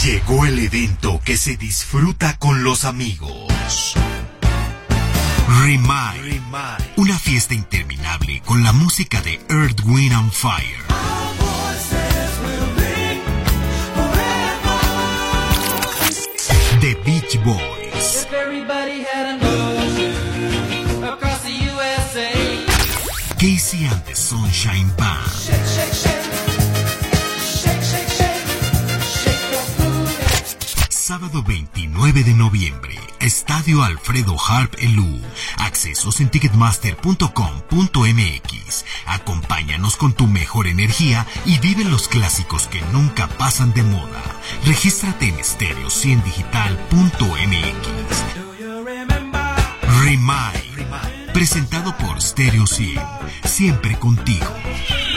Llegó el evento que se disfruta con los amigos. Remind, una fiesta interminable con la música de Earth, Wind and Fire. The Beach Boys. Casey and the Sunshine Band. Sábado 29 de noviembre, Estadio Alfredo Harp Elú. Accesos en ticketmaster.com.mx. Acompáñanos con tu mejor energía y vive los clásicos que nunca pasan de moda. Regístrate en stereo100digital.mx. Remind, presentado por Stereo 100, siempre contigo.